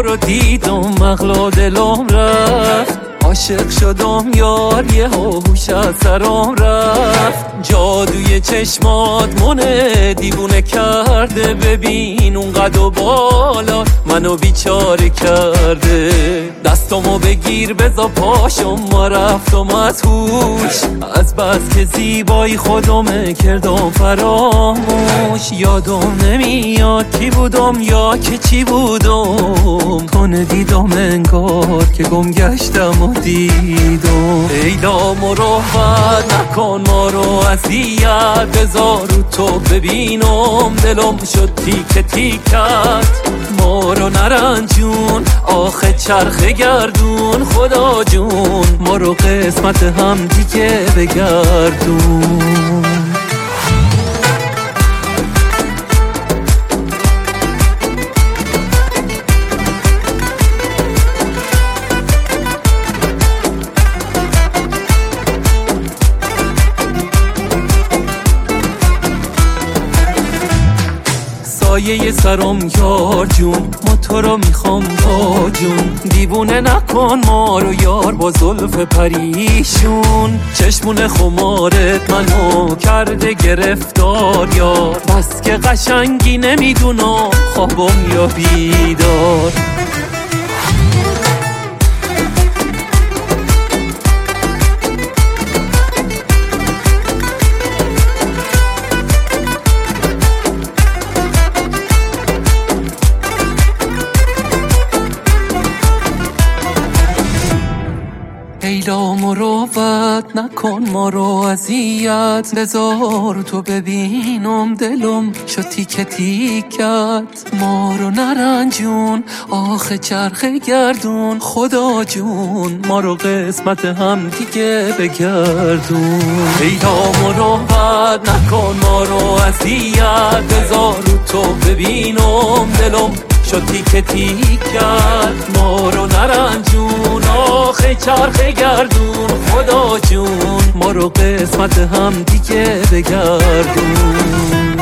تو رو دیدم مغلا دلم رفت، عاشق شدم یار یه هوش از سرم رفت. جادوی چشمات منه دیوونه کرده، ببین اون قد و بالا منو بیچاره کرده. دستامو بگیر بزا پاشم ما رفتم از هوش، از بس که زیبایی خودم کردم فراموش. یادم نمیاد کی بودم یا که چی بودم، تو ندیدم انگار که گم گشتم و دیدم. لیلا مروت نکن ما رو اذیت، بذار رو تو ببینم دلم شد تیکه تیکت. ما رو نرنجون آخه چرخ گردون، خدا جون ما رو قسمت هم دیگه بگردون. سایه سرم یار جون، ما تو رو میخوام با جون. دیوونه نکن ما رو یار با زلف پریشون، چشمون خمارت منو کرده گرفتار یار. بس که قشنگی نمیدونم خوابم یا بیدار. لیلا مروت نکن ما رو اذیت، بذار تو ببینم دلم شد تیکه تیکت. ما رو نرنجون آخه چرخ گردون، خدا جون ما رو قسمت هم دیگه بگردون. لیلا مروت نکن ما رو اذیت، بذار تو ببینم دلم شد تیکه تیکت. ما رو نرنجون آخه چرخ گردون، خدا جون ما رو قسمت هم دیگه بگردون.